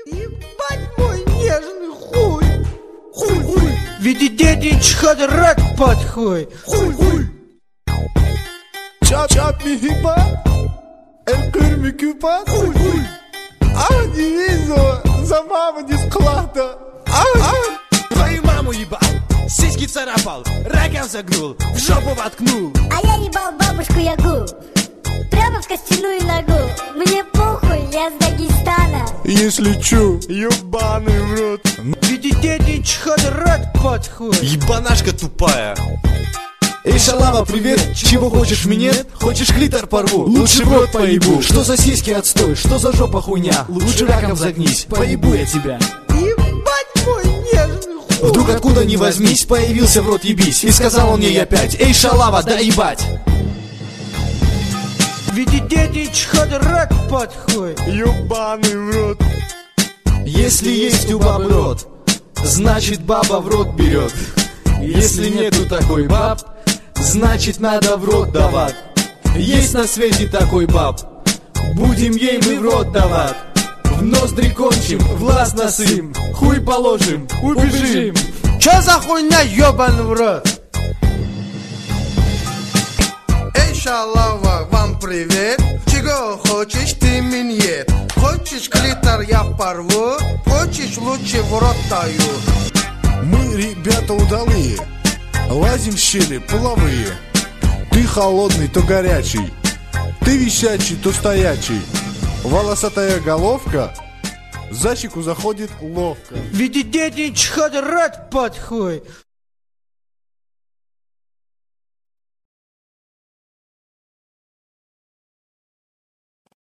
Ебать мой нежный хуй. Хуй. Ведь детичка драк под хуй. Хуй. Чап ми хипа, элькыр ми кюпа. Хуй. А не везу, за маму не склада. Твою маму ебал, сиськи царапал, раком загнул, в жопу воткнул. А я ебал бабушку Ягу, прямо в костяную ногу. Мне похуй, я с Дагестана. Если чё, ёбаный в рот. Ведь детичка драк под хуй. Ебанашка тупая. Эй, шалава, привет, чего хочешь минет? Хочешь клитор порву? Лучше в рот поебу. Что за сиськи отстой, что за жопа хуйня? Лучше раком загнись, поебу я тебя. Ебать мой нежный хуй. Вдруг откуда ни возьмись, появился в рот ебись. И сказал он ей опять: эй, шалава, да ебать. Ведь детичка драк под хуй. Ёбаный в рот. Если есть у бабы рот, значит баба в рот берет. Если нету такой баб, значит надо в рот давать. Есть на свете такой баб, будем ей мы в рот давать. В ноздри кончим, в глаз насым, хуй положим, убежим. Чё за хуйня, ёбаный в рот? Эй, шалава, вам привет. Чего хочешь ты мне? Хочешь клитор я порву? Хочешь лучше в рот даю? Мы, ребята, удалые, лазим в щели половые. Ты холодный, то горячий, ты висячий, то стоячий. Волосатая головка за щеку заходит ловко. Ведь детичка драк под хуй.